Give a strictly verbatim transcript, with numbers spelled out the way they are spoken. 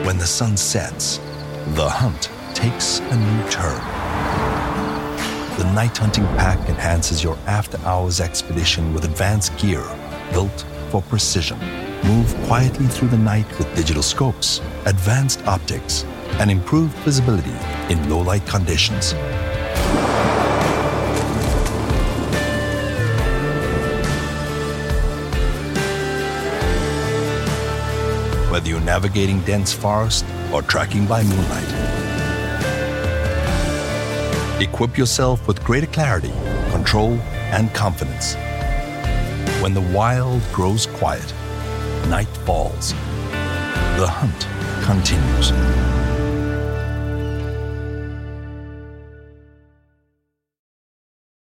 When the sun sets, the hunt takes a new turn. The night hunting pack enhances your after-hours expedition with advanced gear built for precision. Move quietly through the night with digital scopes, advanced optics, and improved visibility in low-light conditions. Whether you're navigating dense forest or tracking by moonlight, equip yourself with greater clarity, control, and confidence. When the wild grows quiet, night falls, the hunt continues.